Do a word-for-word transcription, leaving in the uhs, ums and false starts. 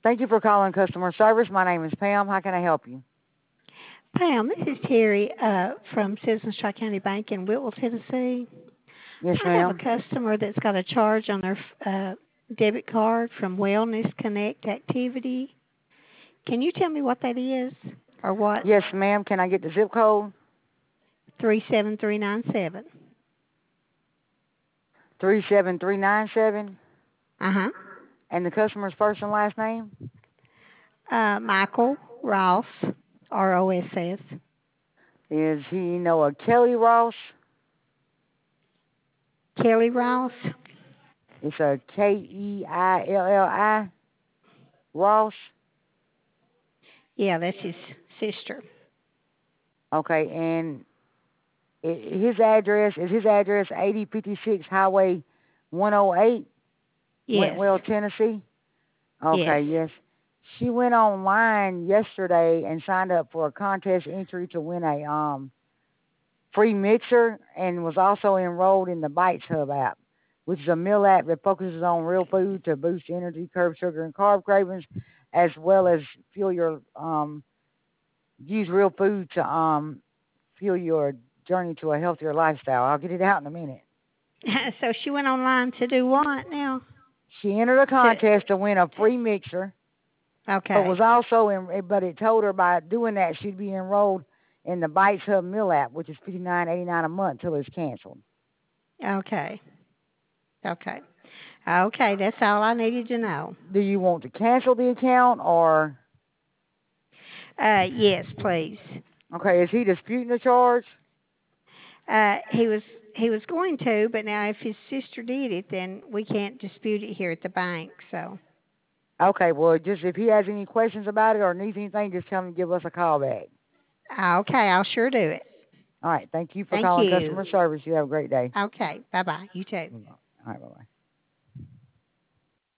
Thank you for calling customer service. My name is Pam. How can I help you? Pam, this is Terry uh, from Citizens Tri-County Bank in Whitwell, Tennessee. Yes, I have a ma'am. customer that's got a charge on their uh, debit card from Wellness Connect activity. Can you tell me what that is or what? Yes, ma'am. Can I get the zip code? three seven three nine seven. three seven three nine seven. Uh-huh. And the customer's first and last name? Uh, Michael Ross, R O S S. Is he know a Kelly Ross? Kelly Ross? It's a K E I L L I Ross. Yeah, that's his sister. Okay, and his address is his address eighty fifty-six Highway one oh eight, Yes. Wentwell, Tennessee. Yes. Okay, yes. She went online yesterday and signed up for a contest entry to win a um free mixer and was also enrolled in the Bites Hub app, which is a meal app that focuses on real food to boost energy, curb sugar and carb cravings, as well as fuel your um use real food to um fuel your journey to a healthier lifestyle. I'll get it out in a minute. So she went online to do what now? She entered a To contest to win a free mixer, but Okay. was also in. But it told her by doing that she'd be enrolled in the Bites Hub meal app, which is fifty nine eighty nine a month till it's canceled. Okay. Okay. Okay, that's all I needed to know. Do you want to cancel the account or? Uh, yes, please. Okay, is he disputing the charge? Uh, he was he was going to, but now if his sister did it, then we can't dispute it here at the bank. So. Okay, well, just if he has any questions about it or needs anything, just tell him to give us a call back. Okay, I'll sure do it. All right, thank you for Thank calling you. customer service. You have a great day. Okay, bye bye. You too. All right, bye bye.